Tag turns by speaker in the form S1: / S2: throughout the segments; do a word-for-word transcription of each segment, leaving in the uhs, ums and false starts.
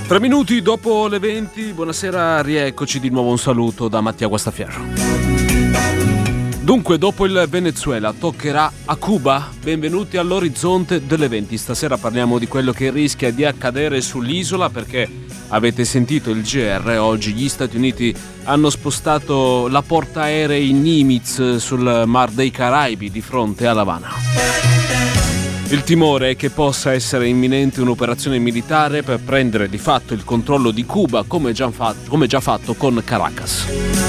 S1: Tre minuti dopo le venti, buonasera, rieccoci di nuovo, un saluto da Mattia Guastaferro. Dunque, dopo il Venezuela toccherà a Cuba? Benvenuti all'orizzonte delle venti. Stasera parliamo di quello che rischia di accadere sull'isola, perché avete sentito il G R, oggi gli Stati Uniti hanno spostato la portaerei Nimitz sul Mar dei Caraibi di fronte a L'Avana. Il timore è che possa essere imminente un'operazione militare per prendere di fatto il controllo di Cuba, come già fatto, come già fatto con Caracas.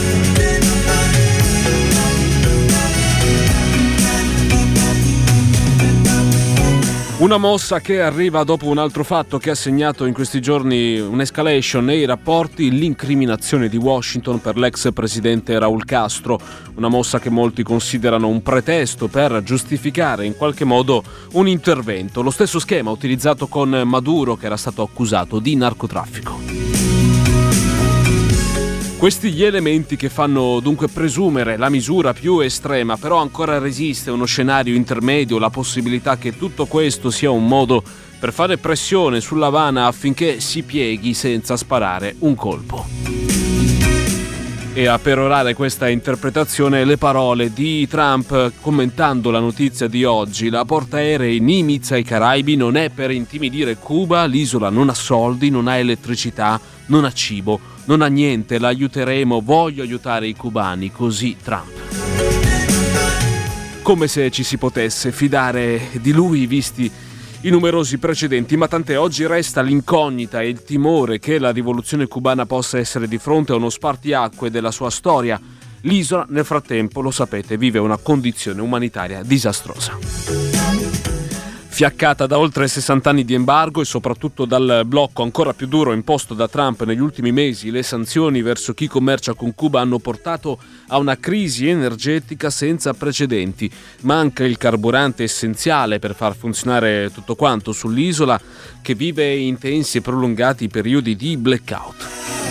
S1: Una mossa che arriva dopo un altro fatto che ha segnato in questi giorni un'escalation nei rapporti, l'incriminazione di Washington per l'ex presidente Raúl Castro, una mossa che molti considerano un pretesto per giustificare in qualche modo un intervento, lo stesso schema utilizzato con Maduro, che era stato accusato di narcotraffico. Questi gli elementi che fanno dunque presumere la misura più estrema, però ancora resiste uno scenario intermedio, la possibilità che tutto questo sia un modo per fare pressione sull'Havana affinché si pieghi senza sparare un colpo. E a perorare questa interpretazione le parole di Trump commentando la notizia di oggi: la portaerei Nimitz ai Caraibi non è per intimidire Cuba, l'isola non ha soldi, non ha elettricità, non ha cibo, non ha niente, la aiuteremo, voglio aiutare i cubani, così Trump. Come se ci si potesse fidare di lui visti i numerosi precedenti, ma tant'è, oggi resta l'incognita e il timore che la rivoluzione cubana possa essere di fronte a uno spartiacque della sua storia. L'isola, nel frattempo, lo sapete, vive una condizione umanitaria disastrosa. Fiaccata da oltre sessanta anni di embargo e soprattutto dal blocco ancora più duro imposto da Trump negli ultimi mesi, le sanzioni verso chi commercia con Cuba hanno portato a una crisi energetica senza precedenti. Manca il carburante essenziale per far funzionare tutto quanto sull'isola, che vive intensi e prolungati periodi di blackout.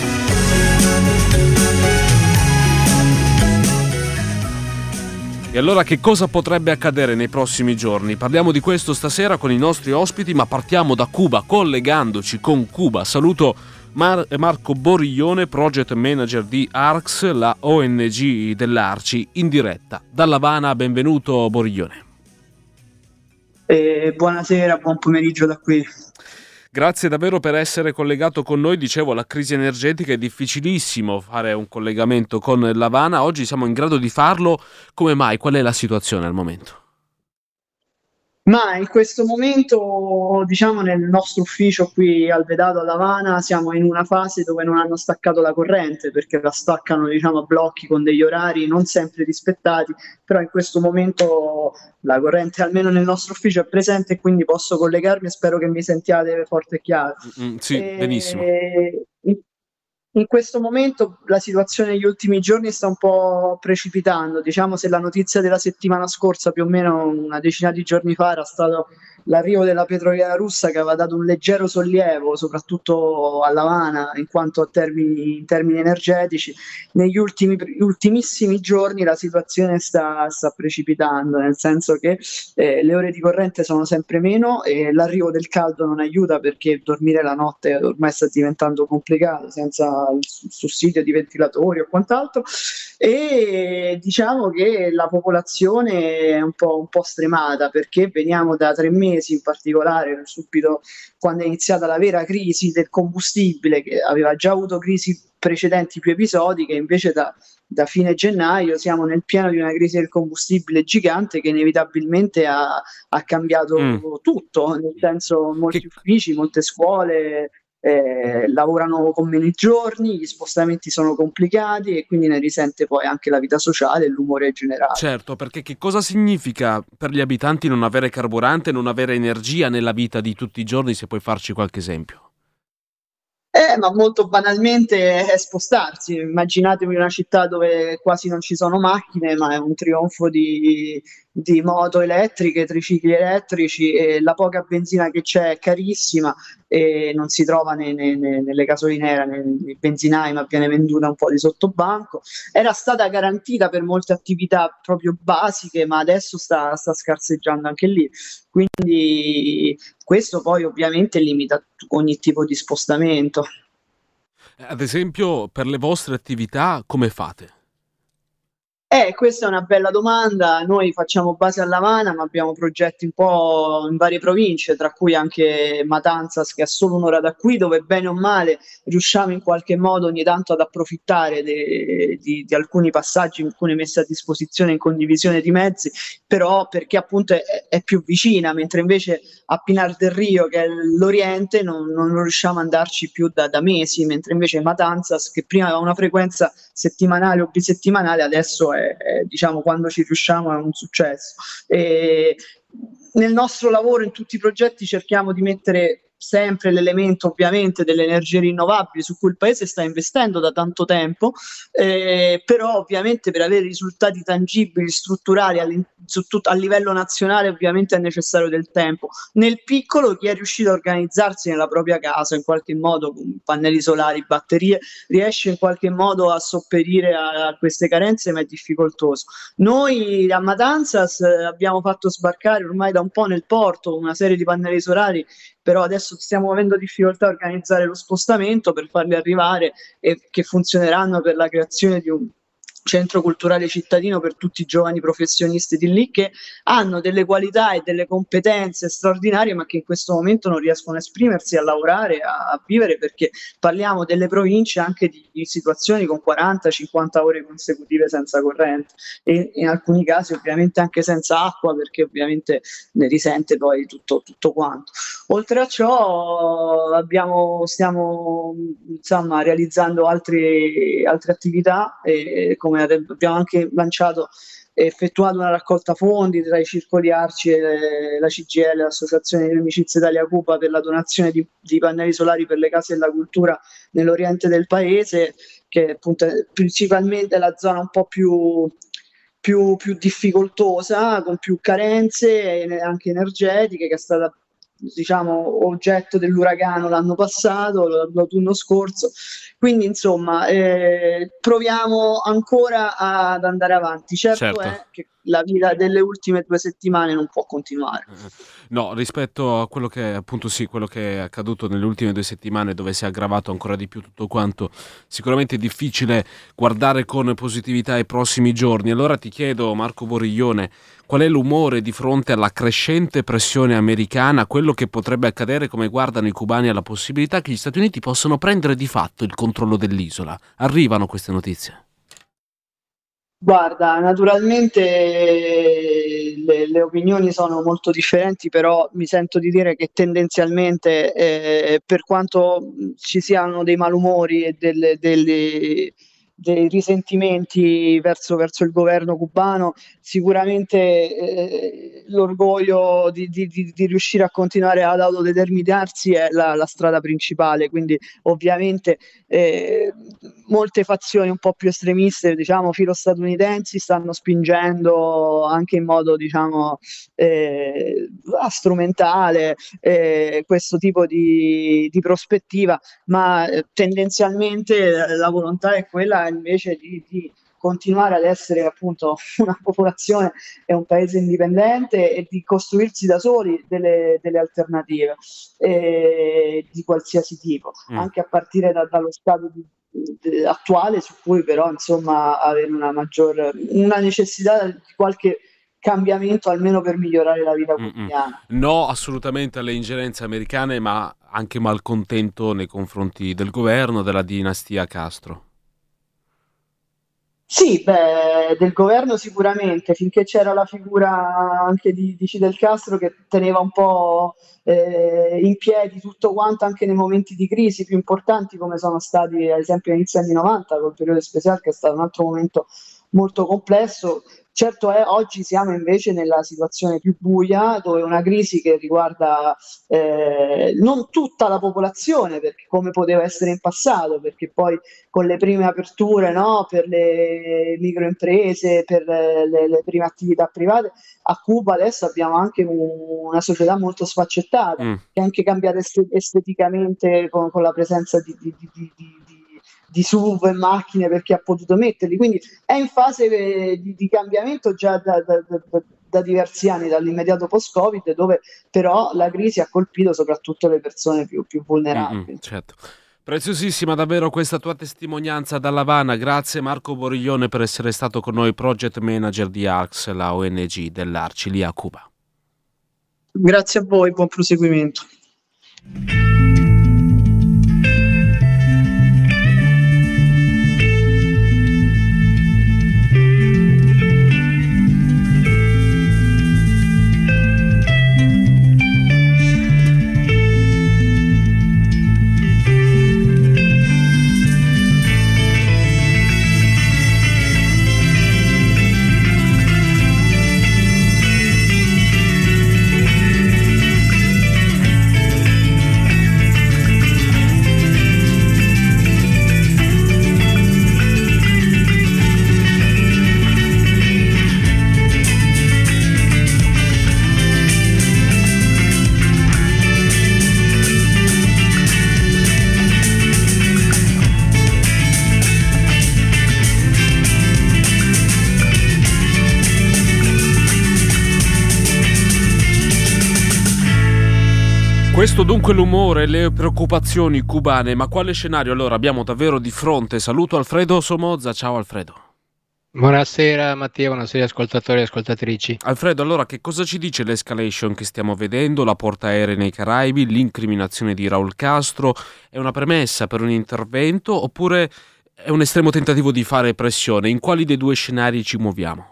S1: E allora che cosa potrebbe accadere nei prossimi giorni? Parliamo di questo stasera con i nostri ospiti, ma partiamo da Cuba, collegandoci con Cuba. Saluto Mar- Marco Boriglione, project manager di ARCS, la O N G dell'Arci, in diretta dall'Havana. Benvenuto Boriglione.
S2: Eh, buonasera, buon pomeriggio da qui.
S1: Grazie davvero per essere collegato con noi. Dicevo, la crisi energetica è difficilissimo fare un collegamento con l'Havana. Oggi siamo in grado di farlo. Come mai? Qual è la situazione al momento?
S2: Ma in questo momento, diciamo, nel nostro ufficio qui al Vedato ad Havana siamo in una fase dove non hanno staccato la corrente, perché la staccano, diciamo, a blocchi con degli orari non sempre rispettati, però in questo momento la corrente almeno nel nostro ufficio è presente e quindi posso collegarmi e spero che mi sentiate forte e chiaro.
S1: Mm, sì,
S2: E...
S1: benissimo.
S2: In in questo momento la situazione negli ultimi giorni sta un po' precipitando. Diciamo, se la notizia della settimana scorsa, più o meno una decina di giorni fa, era stato l'arrivo della petroliera russa che aveva dato un leggero sollievo, soprattutto a L'Havana, in quanto a termini, in termini energetici, negli ultimi, ultimissimi giorni la situazione sta, sta precipitando, nel senso che eh, le ore di corrente sono sempre meno e l'arrivo del caldo non aiuta, perché dormire la notte ormai sta diventando complicato senza il sussidio di ventilatori o quant'altro, e diciamo che la popolazione è un po', un po' stremata, perché veniamo da tre mesi, in particolare subito quando è iniziata la vera crisi del combustibile, che aveva già avuto crisi precedenti più episodiche, invece da, da fine gennaio siamo nel pieno di una crisi del combustibile gigante che inevitabilmente ha, ha cambiato mm. tutto, nel senso molti che... uffici, molte scuole Eh, lavorano con meno giorni, gli spostamenti sono complicati e quindi ne risente poi anche la vita sociale e l'umore generale.
S1: Certo, perché che cosa significa per gli abitanti non avere carburante, non avere energia nella vita di tutti i giorni, se puoi farci qualche esempio?
S2: Eh, ma molto banalmente è spostarsi. Immaginatevi una città dove quasi non ci sono macchine, ma è un trionfo di, di moto elettriche, tricicli elettrici, e la poca benzina che c'è è carissima e non si trova ne, ne, ne, nelle gasolinere, nei, nei benzinai, ma viene venduta un po' di sottobanco. Era stata garantita per molte attività proprio basiche, ma adesso sta, sta scarseggiando anche lì. Quindi questo poi ovviamente limita ogni tipo di spostamento.
S1: Ad esempio, per le vostre attività come fate?
S2: Eh, questa è una bella domanda. Noi facciamo base a Lavana, ma abbiamo progetti un po' in varie province, tra cui anche Matanzas, che è solo un'ora da qui, dove bene o male riusciamo in qualche modo ogni tanto ad approfittare de- di, di alcuni passaggi, alcune messe a disposizione in condivisione di mezzi, però perché appunto è, è più vicina, mentre invece a Pinar del Rio, che è l'Oriente, non, non riusciamo ad andarci più da, da mesi, mentre invece Matanzas, che prima aveva una frequenza settimanale o bisettimanale, adesso è, è, diciamo, quando ci riusciamo è un successo. E nel nostro lavoro, in tutti i progetti, cerchiamo di mettere sempre l'elemento ovviamente delle energie rinnovabili su cui il paese sta investendo da tanto tempo, eh, però ovviamente per avere risultati tangibili, strutturali su tut- a livello nazionale ovviamente è necessario del tempo. Nel piccolo chi è riuscito a organizzarsi nella propria casa in qualche modo con pannelli solari, batterie, riesce in qualche modo a sopperire a, a queste carenze, ma è difficoltoso. Noi a Matanzas eh, abbiamo fatto sbarcare ormai da un po' nel porto una serie di pannelli solari, però adesso stiamo avendo difficoltà a organizzare lo spostamento per farli arrivare e che funzioneranno per la creazione di un centro culturale cittadino per tutti i giovani professionisti di lì che hanno delle qualità e delle competenze straordinarie, ma che in questo momento non riescono a esprimersi, a lavorare, a, a vivere, perché parliamo delle province anche di, di situazioni con quaranta cinquanta ore consecutive senza corrente e in alcuni casi ovviamente anche senza acqua, perché ovviamente ne risente poi tutto, tutto quanto. Oltre a ciò abbiamo, stiamo insomma realizzando altri, altre attività e come abbiamo anche lanciato e effettuato una raccolta fondi tra i circoli Arci e la C G I L, l'Associazione di Amicizia Italia Cupa, per la donazione di, di pannelli solari per le case della cultura nell'oriente del paese, che appunto è principalmente la zona un po' più Più, più difficoltosa, con più carenze anche energetiche, che è stata diciamo oggetto dell'uragano l'anno passato, l'autunno scorso. Quindi insomma eh, proviamo ancora ad andare avanti. Certo
S1: Certo.
S2: è che la vita delle ultime due settimane non può continuare.
S1: No, rispetto a quello che appunto sì, quello che è accaduto nelle ultime due settimane, dove si è aggravato ancora di più tutto quanto, sicuramente è difficile guardare con positività i prossimi giorni. Allora ti chiedo, Marco Boriglione, qual è l'umore di fronte alla crescente pressione americana, quello che potrebbe accadere, come guardano i cubani alla possibilità che gli Stati Uniti possano prendere di fatto il controllo dell'isola? Arrivano queste notizie?
S2: Guarda, naturalmente le, le opinioni sono molto differenti, però mi sento di dire che tendenzialmente, eh, per quanto ci siano dei malumori e delle, delle- dei risentimenti verso, verso il governo cubano, sicuramente eh, l'orgoglio di, di- di- di riuscire a continuare ad autodeterminarsi è la, la strada principale, quindi ovviamente eh, molte fazioni un po' più estremiste, diciamo filo-statunitensi, stanno spingendo anche in modo diciamo eh, strumentale eh, questo tipo di, di prospettiva, ma eh, tendenzialmente la volontà è quella invece di, di continuare ad essere appunto una popolazione e un paese indipendente e di costruirsi da soli delle, delle alternative eh, di qualsiasi tipo,
S1: Mm.
S2: anche a partire da- dallo stato di, di- attuale, su cui però insomma avere una maggior una necessità di qualche cambiamento almeno per migliorare la vita
S1: Mm-mm.
S2: quotidiana.
S1: No, assolutamente alle ingerenze americane, ma anche malcontento nei confronti del governo, della dinastia Castro.
S2: Sì, beh, del governo sicuramente, finché c'era la figura anche di, di Fidel Castro che teneva un po' eh, in piedi tutto quanto anche nei momenti di crisi più importanti come sono stati ad esempio agli inizi anni novanta col periodo speciale, che è stato un altro momento molto complesso. Certo è, oggi siamo invece nella situazione più buia, dove una crisi che riguarda eh, non tutta la popolazione, perché come poteva essere in passato, perché poi con le prime aperture, no, per le microimprese, per le, le prime attività private, a Cuba adesso abbiamo anche un, una società molto sfaccettata,
S1: Mm.
S2: che è anche cambiata est- esteticamente con, con la presenza di, di, di, di, di di S U V e macchine per chi ha potuto metterli, quindi è in fase di, di cambiamento già da, da, da, da diversi anni, dall'immediato post-Covid, dove però la crisi ha colpito soprattutto le persone più, più vulnerabili.
S1: Mm-mm, certo. Preziosissima davvero questa tua testimonianza dall'Havana. Grazie Marco Boriglione per essere stato con noi, project manager di A R C S, la O N G dell'Arci lì a Cuba.
S2: Grazie a voi, buon proseguimento.
S1: Questo dunque l'umore e le preoccupazioni cubane, ma quale scenario allora abbiamo davvero di fronte? Saluto Alfredo Somoza, ciao Alfredo.
S3: Buonasera Mattia, buonasera ascoltatori e ascoltatrici.
S1: Alfredo, allora che cosa ci dice l'escalation che stiamo vedendo, la portaerei nei Caraibi, l'incriminazione di Raul Castro? È una premessa per un intervento oppure è un estremo tentativo di fare pressione? In quali dei due scenari ci muoviamo?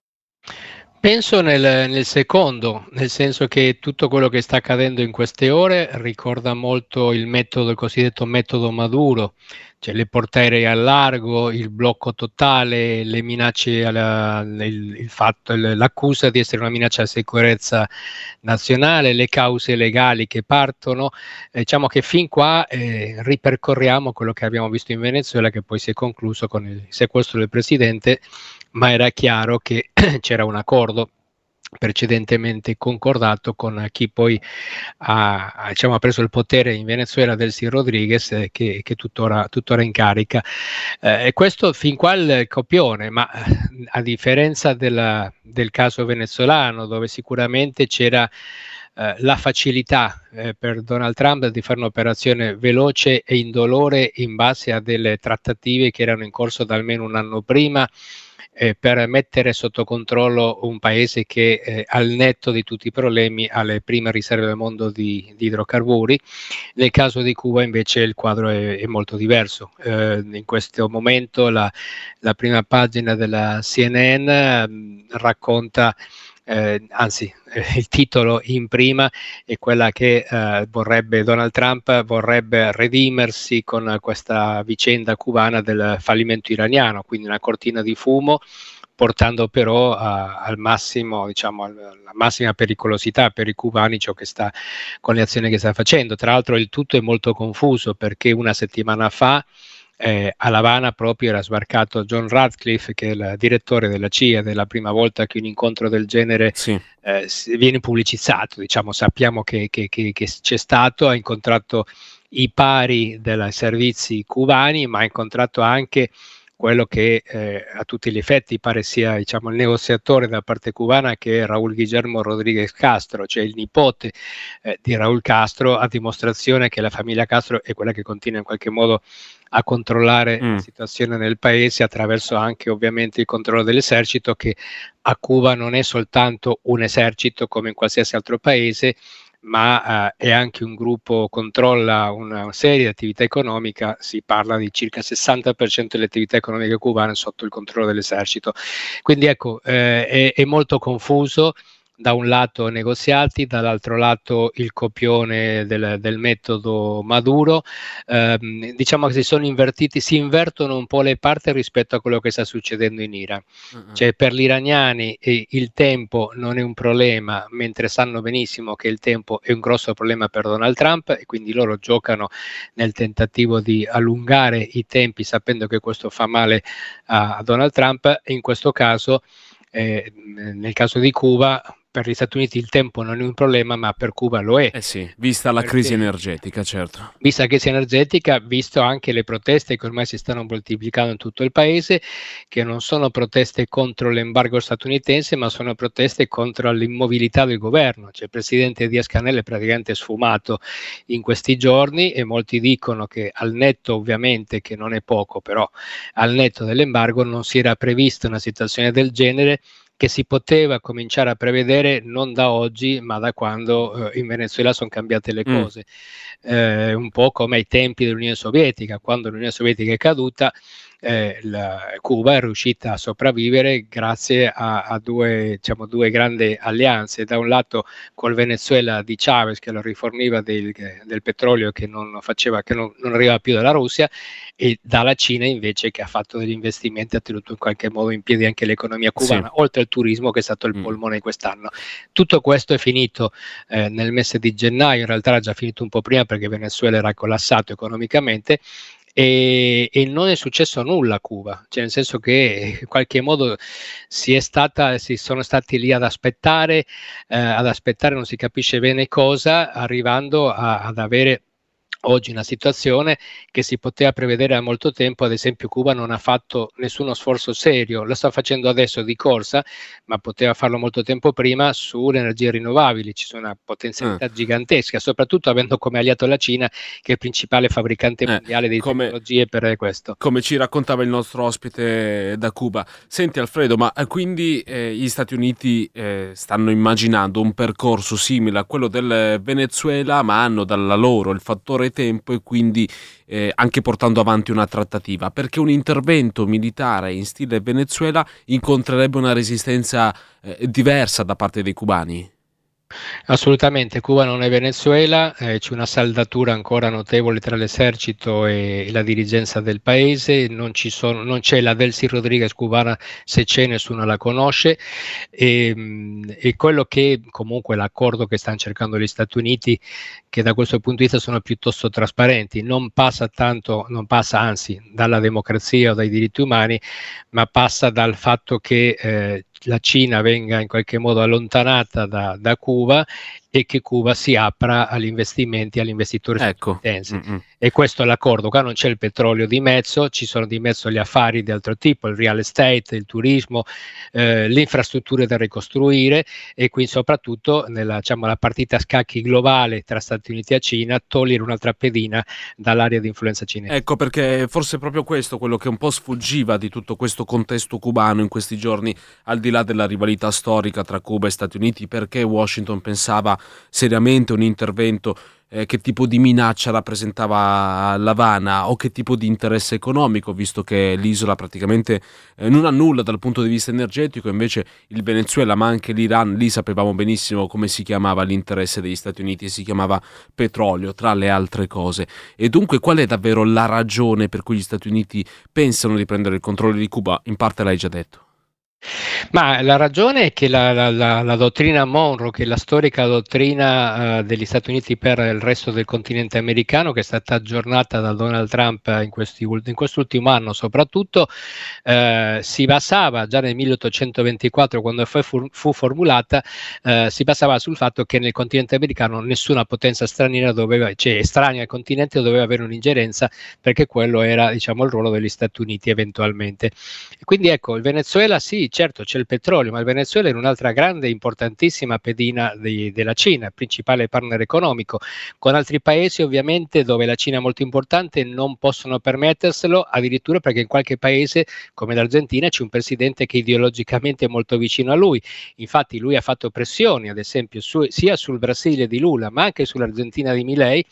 S3: Penso nel, nel secondo, nel senso che tutto quello che sta accadendo in queste ore ricorda molto il metodo, il cosiddetto metodo Maduro, cioè le portaerei al largo, il blocco totale, le minacce, alla, il, il fatto, l'accusa di essere una minaccia alla sicurezza nazionale, le cause legali che partono. Eh, diciamo che fin qua eh, ripercorriamo quello che abbiamo visto in Venezuela, che poi si è concluso con il sequestro del presidente, ma era chiaro che c'era un accordo precedentemente concordato con chi poi ha, diciamo, ha preso il potere in Venezuela, Delcy Rodriguez, eh, che, che tuttora, tuttora in carica. Eh, e questo fin qua il copione, ma a differenza della, del caso venezuelano, dove sicuramente c'era eh, la facilità eh, per Donald Trump di fare un'operazione veloce e indolore in base a delle trattative che erano in corso da almeno un anno prima, Eh, per mettere sotto controllo un paese che eh, al netto di tutti i problemi ha le prime riserve del mondo di, di idrocarburi. Nel caso di Cuba invece il quadro è, è molto diverso. Eh, in questo momento la, la prima pagina della C N N eh, racconta Eh, anzi eh, il titolo in prima è quella che eh, vorrebbe Donald Trump vorrebbe redimersi con questa vicenda cubana del fallimento iraniano, quindi una cortina di fumo, portando però a, al massimo, diciamo, alla massima pericolosità per i cubani ciò che sta con le azioni che sta facendo. Tra l'altro il tutto è molto confuso, perché una settimana fa Eh, a L'Avana proprio era sbarcato John Ratcliffe, che è il direttore della C I A, della prima volta che un incontro del genere
S1: sì.
S3: eh, viene pubblicizzato, diciamo, sappiamo che, che, che, che c'è stato, ha incontrato i pari dei servizi cubani, ma ha incontrato anche quello che eh, a tutti gli effetti pare sia, diciamo, il negoziatore da parte cubana, che è Raúl Guillermo Rodríguez Castro, cioè il nipote eh, di Raúl Castro, a dimostrazione che la famiglia Castro è quella che continua in qualche modo a controllare mm. la situazione nel paese, attraverso anche ovviamente il controllo dell'esercito, che a Cuba non è soltanto un esercito come in qualsiasi altro paese, ma eh, è anche un gruppo, controlla una serie di attività economica. Si parla di circa il sessanta per cento delle attività economiche cubane sotto il controllo dell'esercito. Quindi ecco, eh, è, è molto confuso. da un lato negoziati, dall'altro lato il copione del, del metodo Maduro, eh, diciamo che si sono invertiti, si invertono un po' le parti rispetto a quello che sta succedendo in Iran. Uh-huh. Cioè per gli iraniani eh, il tempo non è un problema, mentre sanno benissimo che il tempo è un grosso problema per Donald Trump, e quindi loro giocano nel tentativo di allungare i tempi sapendo che questo fa male a, a Donald Trump, e in questo caso, eh, nel caso di Cuba, per gli Stati Uniti il tempo non è un problema, ma per Cuba lo è.
S1: Eh sì, vista la crisi energetica, certo.
S3: Vista la crisi energetica, visto anche le proteste che ormai si stanno moltiplicando in tutto il paese, che non sono proteste contro l'embargo statunitense, ma sono proteste contro l'immobilità del governo. Cioè, il presidente Díaz-Canel è praticamente sfumato in questi giorni, e molti dicono che al netto, ovviamente, che non è poco, però al netto dell'embargo non si era prevista una situazione del genere, che si poteva cominciare a prevedere non da oggi, ma da quando eh, in Venezuela sono cambiate le cose. Mm. Eh, un po' come ai tempi dell'Unione Sovietica. Quando l'Unione Sovietica è caduta, eh, la, Cuba è riuscita a sopravvivere grazie a, a due, diciamo, due grandi alleanze. Da un lato col Venezuela di Chavez, che lo riforniva del, del petrolio che non faceva, che non, non arrivava più dalla Russia, e dalla Cina invece, che ha fatto degli investimenti, ha tenuto in qualche modo in piedi anche l'economia cubana, sì, oltre al turismo, che è stato il polmone mm. quest'anno. Tutto questo è finito eh, nel mese di gennaio, in realtà era già finito un po' prima, perché Venezuela era collassato economicamente, e, e non è successo nulla a Cuba, cioè nel senso che in qualche modo si è stata, si sono stati lì ad aspettare, eh, ad aspettare non si capisce bene cosa, arrivando a, ad avere oggi una situazione che si poteva prevedere da molto tempo. Ad esempio Cuba non ha fatto nessuno sforzo serio, lo sta facendo adesso di corsa, ma poteva farlo molto tempo prima sulle energie rinnovabili. Ci sono una potenzialità eh. gigantesca, soprattutto avendo come alleato la Cina, che è il principale fabbricante eh, mondiale di come, tecnologie per questo.
S1: Come ci raccontava il nostro ospite da Cuba. Senti Alfredo, ma quindi eh, gli Stati Uniti eh, stanno immaginando un percorso simile a quello del Venezuela, ma hanno dalla loro il fattore tempo, e quindi eh, anche portando avanti una trattativa, perché un intervento militare in stile Venezuela incontrerebbe una resistenza eh, diversa da parte dei cubani.
S3: Assolutamente, Cuba non è Venezuela, eh, c'è una saldatura ancora notevole tra l'esercito e, e la dirigenza del paese, non, ci sono, non c'è la Delcy Rodriguez cubana, se c'è nessuno la conosce, e, e quello che comunque l'accordo che stanno cercando gli Stati Uniti, che da questo punto di vista sono piuttosto trasparenti, non passa tanto, non passa anzi dalla democrazia o dai diritti umani, ma passa dal fatto che eh, la Cina venga in qualche modo allontanata da, da Cuba, e che Cuba si apra agli investimenti, agli investitori statunitensi. Ecco. E questo è l'accordo. Qua non c'è il petrolio di mezzo, ci sono di mezzo gli affari di altro tipo, il real estate, il turismo, eh, le infrastrutture da ricostruire, e qui soprattutto nella, diciamo, la partita a scacchi globale tra Stati Uniti e Cina, togliere un'altra pedina dall'area di influenza cinese.
S1: Ecco, perché forse è proprio questo quello che un po' sfuggiva di tutto questo contesto cubano in questi giorni, al di là della rivalità storica tra Cuba e Stati Uniti, perché Washington pensava seriamente un intervento, eh, che tipo di minaccia rappresentava l'Havana, o che tipo di interesse economico, visto che l'isola praticamente eh, non ha nulla dal punto di vista energetico. Invece il Venezuela, ma anche l'Iran, lì sapevamo benissimo come si chiamava l'interesse degli Stati Uniti, e si chiamava petrolio, tra le altre cose. E dunque qual è davvero la ragione per cui gli Stati Uniti pensano di prendere il controllo di Cuba? In parte l'hai già detto.
S3: Ma la ragione è che la, la, la, la dottrina Monroe, che è la storica dottrina uh, degli Stati Uniti per il resto del continente americano, che è stata aggiornata da Donald Trump in, questi, in quest'ultimo anno soprattutto, uh, si basava già nel milleottocentoventiquattro, quando fu, fu formulata, uh, si basava sul fatto che nel continente americano nessuna potenza straniera doveva, cioè estranea al continente, doveva avere un'ingerenza, perché quello era, diciamo, il ruolo degli Stati Uniti eventualmente. E quindi ecco, il Venezuela sì, certo c'è il petrolio, ma il Venezuela è un'altra grande, importantissima pedina di, della Cina, principale partner economico, con altri paesi ovviamente dove la Cina è molto importante non possono permetterselo, addirittura perché in qualche paese come l'Argentina c'è un presidente che ideologicamente è molto vicino a lui. Infatti lui ha fatto pressioni, ad esempio, su, sia sul Brasile di Lula, ma anche sull'Argentina di Milei,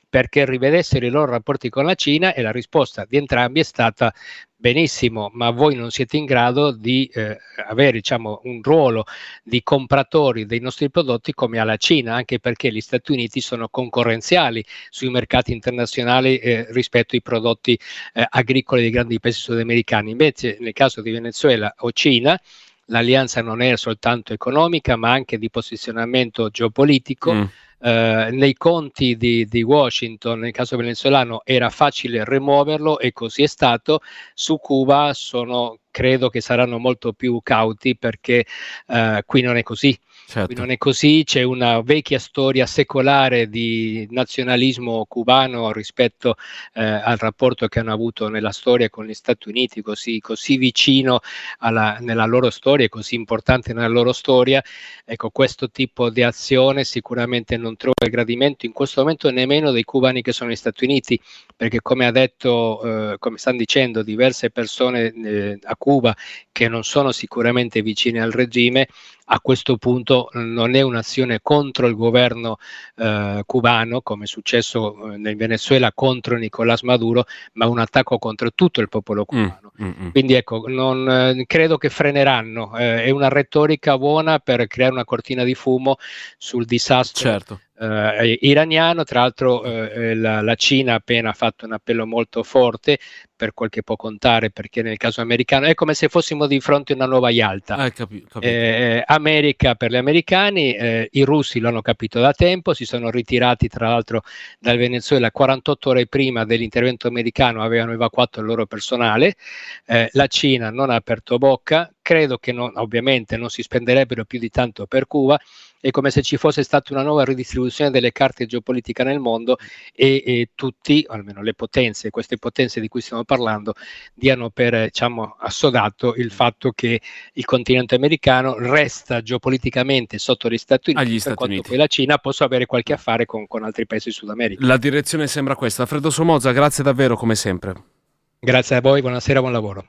S3: perché rivedessero i loro rapporti con la Cina, e la risposta di entrambi è stata: benissimo, ma voi non siete in grado di eh, avere, diciamo, un ruolo di compratori dei nostri prodotti come ha la Cina, anche perché gli Stati Uniti sono concorrenziali sui mercati internazionali eh, rispetto ai prodotti eh, agricoli dei grandi paesi sudamericani. Invece nel caso di Venezuela o Cina, l'alleanza non è soltanto economica, ma anche di posizionamento geopolitico. Mm. Uh, nei conti di, di Washington, nel caso venezuelano, era facile rimuoverlo, e così è stato. Su Cuba sono, credo che saranno molto più cauti, perché uh, qui non è così. Certo. Qui non è così, c'è una vecchia storia secolare di nazionalismo cubano rispetto eh, al rapporto che hanno avuto nella storia con gli Stati Uniti, così, così vicino alla, nella loro storia, così importante nella loro storia. Ecco, questo tipo di azione sicuramente non trova gradimento in questo momento nemmeno dei cubani che sono negli Stati Uniti, perché come ha detto, eh, come stanno dicendo diverse persone eh, a Cuba che non sono sicuramente vicine al regime, a questo punto non è un'azione contro il governo eh, cubano, come è successo nel Venezuela contro Nicolás Maduro, ma un attacco contro tutto il popolo cubano. Mm, mm, mm. Quindi ecco, non, eh, credo che freneranno. Eh, è una retorica buona per creare una cortina di fumo sul disastro. Certo. Eh, iraniano. Tra l'altro eh, la, la Cina ha appena fatto un appello molto forte, per quel che può contare, perché nel caso americano è come se fossimo di fronte a una nuova Yalta. Eh, capi, eh, America per gli americani, eh, i russi lo hanno capito da tempo, si sono ritirati tra l'altro dal Venezuela quarantotto ore prima dell'intervento americano, avevano evacuato il loro personale. Eh, la Cina non ha aperto bocca, credo che non, ovviamente non si spenderebbero più di tanto per Cuba. È come se ci fosse stata una nuova ridistribuzione delle carte geopolitiche nel mondo, e, e tutti, almeno le potenze, queste potenze di cui stiamo parlando, diano per diciamo, assodato il fatto che il continente americano resta geopoliticamente sotto gli Stati Uniti,
S1: Agli
S3: per
S1: Stati
S3: quanto
S1: Uniti.
S3: poi la Cina possa avere qualche affare con, con altri paesi Sud America.
S1: La direzione sembra questa. Alfredo Somoza, grazie davvero come sempre.
S3: Grazie a voi, buonasera, buon lavoro.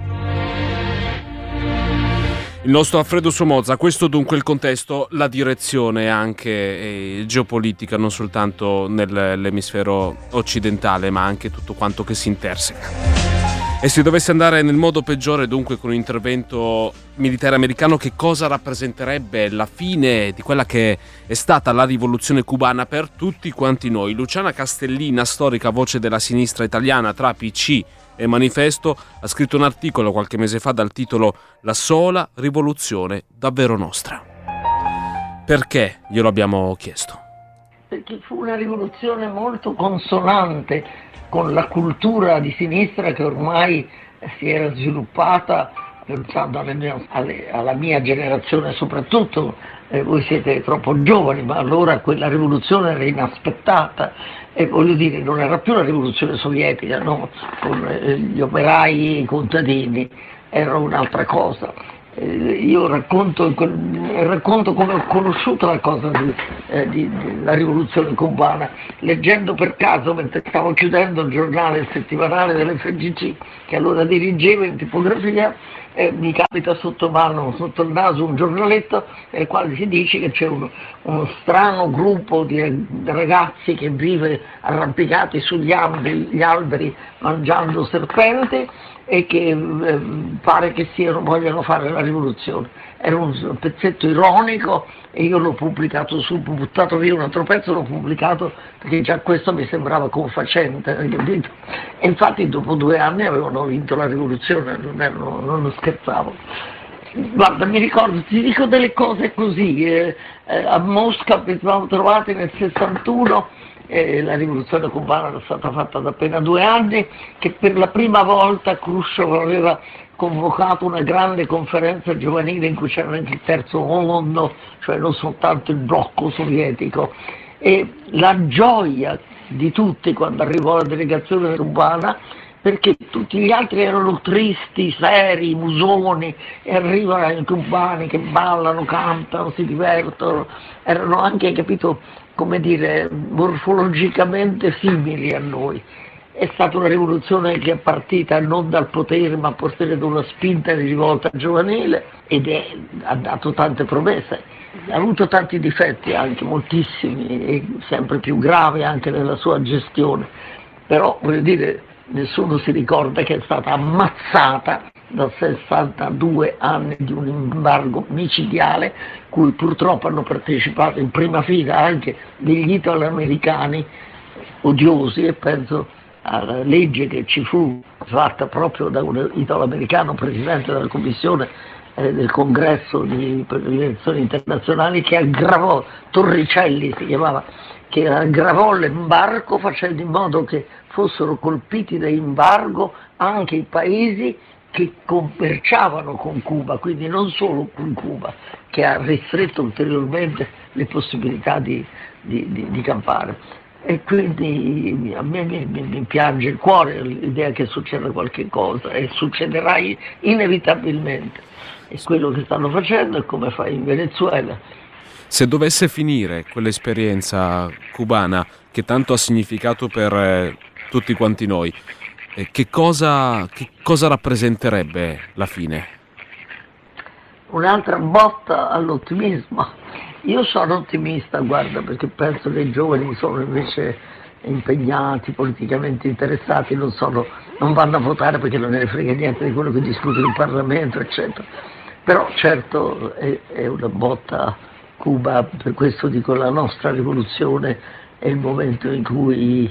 S1: Il nostro Alfredo Somoza. Questo dunque il contesto, la direzione anche eh, geopolitica, non soltanto nell'emisfero occidentale, ma anche tutto quanto che si interseca. E se dovesse andare nel modo peggiore, dunque, con un intervento militare americano, che cosa rappresenterebbe la fine di quella che è stata la rivoluzione cubana per tutti quanti noi? Luciana Castellina, storica voce della sinistra italiana tra P C e Manifesto, ha scritto un articolo qualche mese fa dal titolo "La sola rivoluzione davvero nostra". Perché glielo abbiamo chiesto?
S4: Perché fu una rivoluzione molto consonante con la cultura di sinistra che ormai si era sviluppata, pensando alle mie, alle, alla mia generazione soprattutto. Eh, voi siete troppo giovani, ma allora quella rivoluzione era inaspettata. E voglio dire, non era più la rivoluzione sovietica, no? Con eh, gli operai e i contadini, era un'altra cosa. Eh, io racconto, racconto come ho conosciuto la cosa di, eh, di, della rivoluzione cubana, leggendo per caso, mentre stavo chiudendo il giornale il settimanale dell'F G C, che allora dirigevo in tipografia, eh, mi capita sotto mano, sotto il naso, un giornaletto nel quale si dice che c'è uno, uno strano gruppo di ragazzi che vive arrampicati sugli alberi, gli alberi mangiando serpenti, e che eh, pare che siano, vogliono fare la rivoluzione. Era un pezzetto ironico e io l'ho pubblicato su, ho buttato via un altro pezzo, l'ho pubblicato perché già questo mi sembrava confacente, capito? E infatti dopo due anni avevano vinto la rivoluzione, non, erano, non scherzavo. Guarda, mi ricordo, ti dico delle cose così, eh, eh, a Mosca ci siamo trovati nel sessantuno, eh, la rivoluzione cubana era stata fatta da appena due anni, che per la prima volta Khrushchev aveva convocato una grande conferenza giovanile in cui c'era anche il terzo mondo, cioè non soltanto il blocco sovietico, e la gioia di tutti quando arrivò la delegazione cubana, perché tutti gli altri erano tristi, seri, musoni, e arrivano i cubani che ballano, cantano, si divertono, erano anche, capito, come dire, morfologicamente simili a noi. è stata una rivoluzione che è partita non dal potere ma forse da una spinta di rivolta giovanile ed è, ha dato tante promesse, ha avuto tanti difetti anche moltissimi e sempre più gravi anche nella sua gestione, però voglio dire nessuno si ricorda che è stata ammazzata da sessantadue anni di un embargo micidiale cui purtroppo hanno partecipato in prima fila anche degli italoamericani odiosi, e penso alla legge che ci fu fatta proprio da un italoamericano presidente della commissione eh, del congresso di, per le elezioni internazionali, che aggravò, Torricelli si chiamava, che aggravò l'embargo facendo in modo che fossero colpiti da embargo anche i paesi che commerciavano con Cuba, quindi non solo con Cuba, che ha ristretto ulteriormente le possibilità di, di, di, di campare. E quindi a me mi, mi, mi piange il cuore l'idea che succeda qualche cosa, e succederà inevitabilmente. E quello che stanno facendo è come fa in Venezuela.
S1: Se dovesse finire quell'esperienza cubana che tanto ha significato per eh, tutti quanti noi, eh, che cosa, che cosa rappresenterebbe la fine?
S4: Un'altra botta all'ottimismo. Io sono ottimista, guarda, perché penso che i giovani sono invece impegnati, politicamente interessati, non, sono, non vanno a votare perché non ne frega niente di quello che discutono in Parlamento, eccetera. Però certo è, è una botta Cuba, per questo dico la nostra rivoluzione è il momento in cui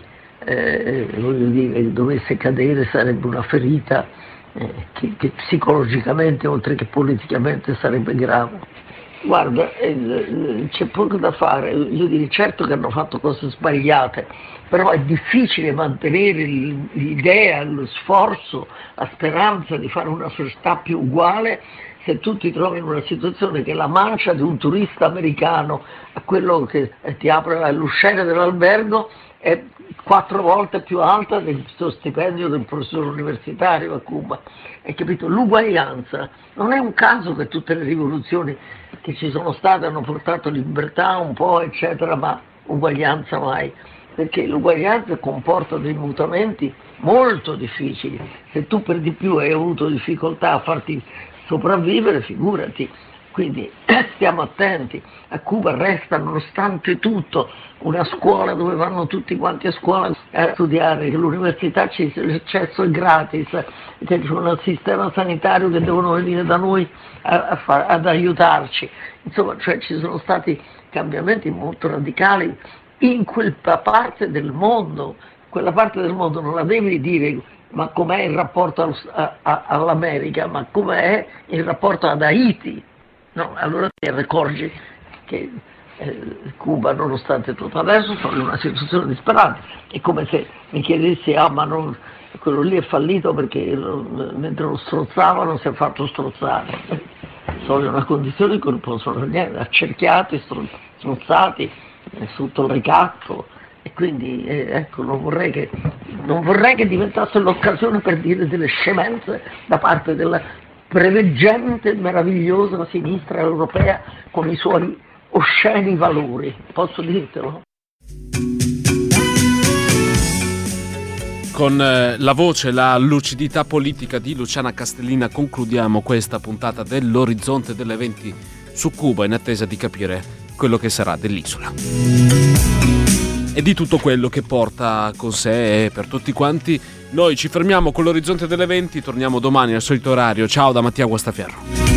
S4: eh, voglio dire, dovesse cadere sarebbe una ferita eh, che, che psicologicamente oltre che politicamente sarebbe grave. Guarda, eh, c'è poco da fare, io direi certo che hanno fatto cose sbagliate, però è difficile mantenere l'idea, lo sforzo, la speranza di fare una società più uguale se tu ti trovi in una situazione che la mancia di un turista americano a quello che ti apre l'uscita dell'albergo è quattro volte più alta del suo stipendio del professore universitario a Cuba. Hai capito? L'uguaglianza. Non è un caso che tutte le rivoluzioni che ci sono state hanno portato libertà un po', eccetera, ma uguaglianza mai. Perché l'uguaglianza comporta dei mutamenti molto difficili. Se tu per di più hai avuto difficoltà a farti sopravvivere, figurati. Quindi stiamo attenti. A Cuba resta nonostante tutto una scuola dove vanno tutti quanti a scuola a studiare, che l'università c'è, l'accesso è gratis, che c'è un sistema sanitario che devono venire da noi a, a far, ad aiutarci. Insomma, cioè ci sono stati cambiamenti molto radicali in quella parte del mondo. Quella parte del mondo non la devi dire ma com'è il rapporto al, a, a, all'America, ma com'è il rapporto ad Haiti. No, allora ti accorgi che eh, Cuba, nonostante tutto, adesso sono in una situazione disperata. È come se mi chiedessi, ah ma non, quello lì è fallito perché lo, mentre lo strozzavano si è fatto strozzare. Sono in una condizione in cui non possono fare niente, accerchiati, strozzati, sotto il ricatto. E quindi eh, ecco, non vorrei, che, non vorrei che diventasse l'occasione per dire delle scemenze da parte della preveggente, meravigliosa sinistra europea con i suoi osceni valori. Posso dirtelo?
S1: Con eh, la voce, la lucidità politica di Luciana Castellina concludiamo questa puntata dell'Orizzonte delle venti su Cuba, in attesa di capire quello che sarà dell'isola e di tutto quello che porta con sé per tutti quanti. Noi ci fermiamo con l'Orizzonte delle venti, torniamo domani al solito orario. Ciao da Mattia Guastaferro.